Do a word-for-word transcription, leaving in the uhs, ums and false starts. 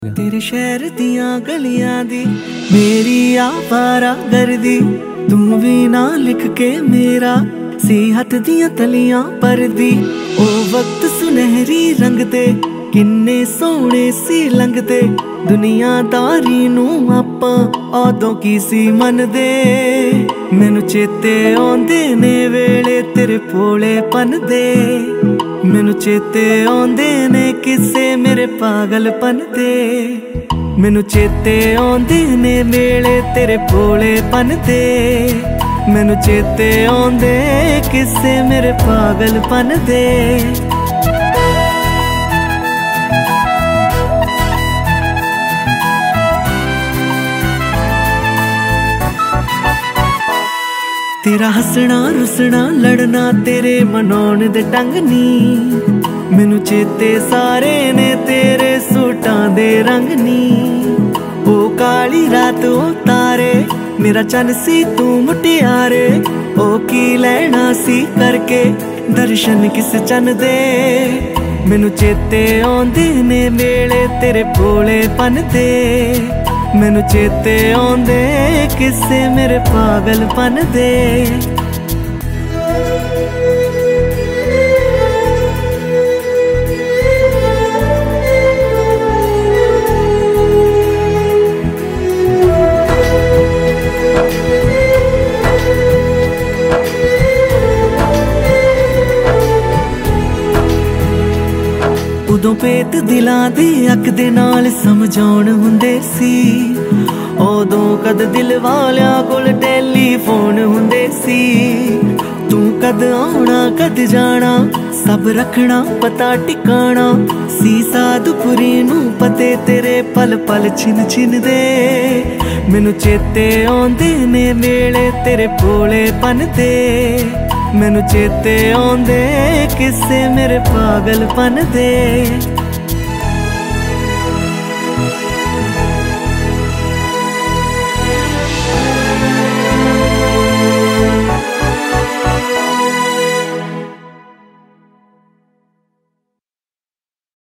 तेरे शहर दियां गलियां दी मेरी आवारा गर्दी तू भी ना लिख के मेरा सी हथ दियां तलियां पर दी ओ वक्त सुनहरी रंग दे किन्ने सोहने सी लंघदे दुनियादारी नू आपां ओदों की सी मनदे मैनू चेते आउंदे ने वेले तेरे भोलेपन दे मैनू चेते आउंदे ने किस्से मेरे पागलपन दे मैनू चेते आउंदे ने वेले तेरे भोलेपन दे मैनू चेते आउंदे किस्से मेरे पागलपन दे तेरा हसना रुसना लड़ना तेरे मनाउण दे ढंग नी मैनू चेते सारे ने तेरे सूटां दे रंग नी ओ काली रात ओ तारे मेरा चन सी तू मुटियारे ओ की लैना सी करके दर्शन किस चन दे मैनू चेते आउंदे ने वेले तेरे भोलेपन दे मैनू चेते आउंदे किस्से मेरे पागलपन दे उदों पेत दिलां दी अख दे नाल समझाउण हुंदे सी उदों कद दिल वालियां कोल टेलीफोन हुंदे सी तू कद आउणा कद जाना सब रखना पता टिकाना सी साधुपुरी नू पते तेरे पल पल छिन छिन दे मैनू चेते आउंदे ने वेले तेरे भोलेपन दे मैनू चेते आउंदे किस्से मेरे पागलपन दे।